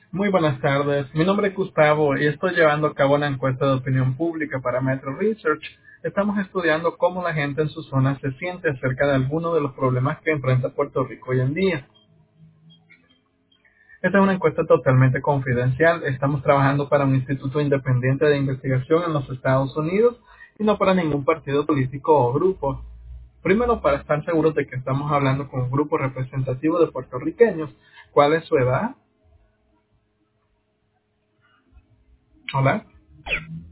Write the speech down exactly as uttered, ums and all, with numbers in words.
Muy buenas tardes, mi nombre es Gustavo y estoy llevando a cabo una encuesta de opinión pública para Metro Research. Estamos estudiando cómo la gente en su zona se siente acerca de algunos de los problemas que enfrenta Puerto Rico hoy en día. Esta es una encuesta totalmente confidencial. Estamos trabajando para un instituto independiente de investigación en los Estados Unidos y no para ningún partido político o grupo. Primero, para estar seguros de que estamos hablando con un grupo representativo de puertorriqueños. ¿Cuál es su edad? Hola.